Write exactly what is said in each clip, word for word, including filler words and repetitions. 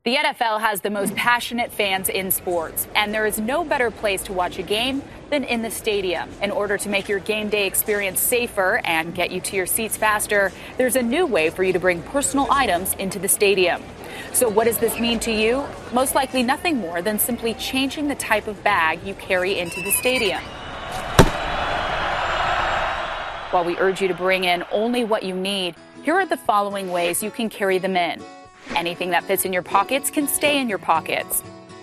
The N F L has the most passionate fans in sports, and there is no better place to watch a game than in the stadium. In order to make your game day experience safer and get you to your seats faster, there's a new way for you to bring personal items into the stadium. So what does this mean to you? Most likely nothing more than simply changing the type of bag you carry into the stadium. While we urge you to bring in only what you need, here are the following ways you can carry them in. Anything that fits in your pockets can stay in your pockets.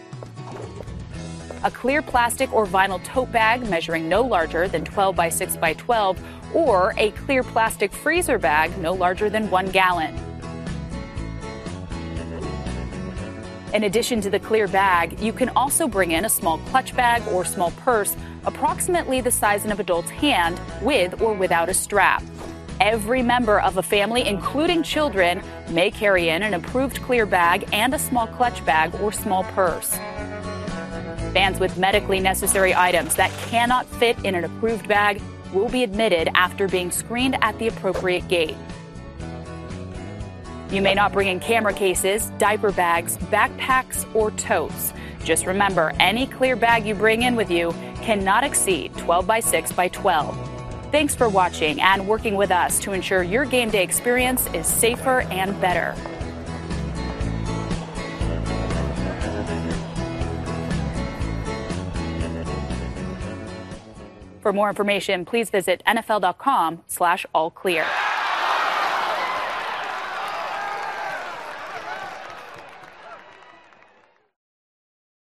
A clear plastic or vinyl tote bag measuring no larger than twelve by six by twelve, or a clear plastic freezer bag no larger than one gallon. In addition to the clear bag, you can also bring in a small clutch bag or small purse, approximately the size of an adult's hand, with or without a strap. Every member of a family, including children, may carry in an approved clear bag and a small clutch bag or small purse. Fans with medically necessary items that cannot fit in an approved bag will be admitted after being screened at the appropriate gate. You may not bring in camera cases, diaper bags, backpacks, or totes. Just remember, any clear bag you bring in with you cannot exceed twelve by six by twelve. Thanks for watching and working with us to ensure your game day experience is safer and better. For more information, please visit N F L dot com slash all clear.